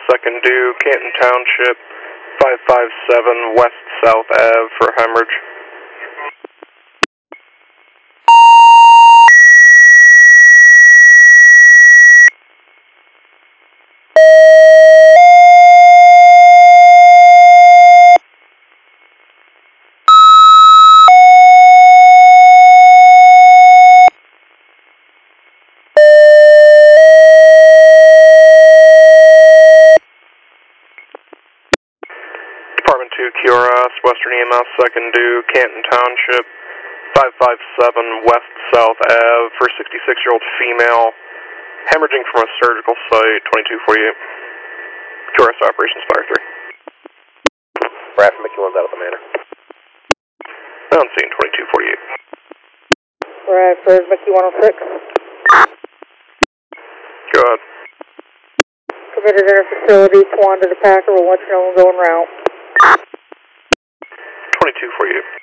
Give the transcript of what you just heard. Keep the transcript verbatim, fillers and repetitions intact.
second due, Canton Township, five five seven West South Ave for hemorrhage. Department two Q R S, Western E M S, second due, Canton Township, five five seven West South Ave for sixty-six-year-old female, hemorrhaging from a surgical site, twenty-two forty-eight. Q R S Operations Fire three. Brad from McEwen's out of the manor. On scene, twenty-two forty-eight. Brad, first Mickey one oh six. Go ahead. Committed inter facility, Twan to the Packer, we'll let you know when going route. twenty-two forty-eight.